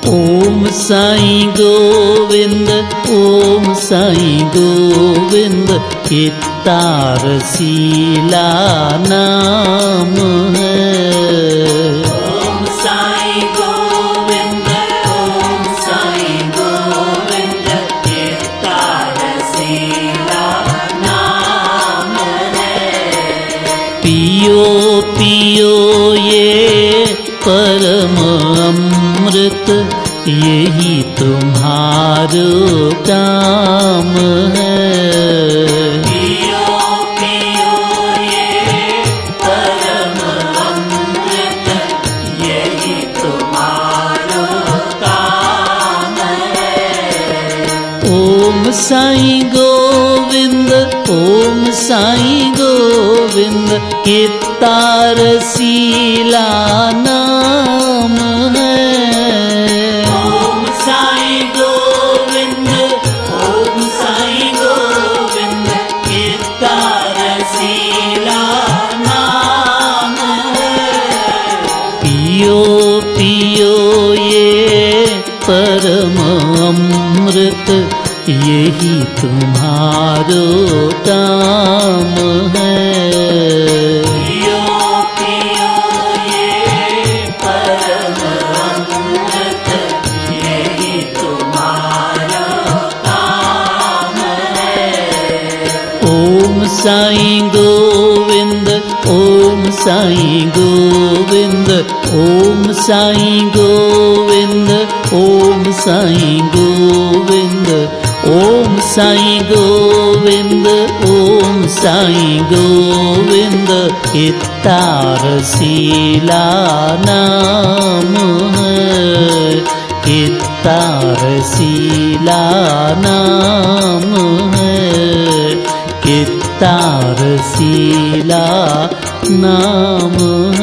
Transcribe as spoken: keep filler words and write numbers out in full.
ओम साईं गोविंद ओम साईं गोविंद कितना रसीला नाम है। ओम साईं गोविंद ओम साईं गोविंद कितना रसीला नाम है। पियो पियो ये परम अमृत यही तुम्हारो काम है। पियो पियो ये परम अमृत यही तुम्हारो काम है। ओम साईं गोविंद ओम साईं गोविंद कितना रसीला नाम है। ओम साईं गोविंद ओम साईं गोविंद कितना रसीला नाम है। पियो पियो ये परम अमृत यही तुम्हारो काम है। पियो पियो ये परम अमृत यही तुम्हारा काम है। ओम साईं गोविंद ओम साईं गोविंद ओम साईं गोविंद ओम साईं गोविंद ओम साईं गोविंद ओम साईं गोविंद कितना रसीला नाम है। कितना रसीला नाम है। कितना रसीला नाम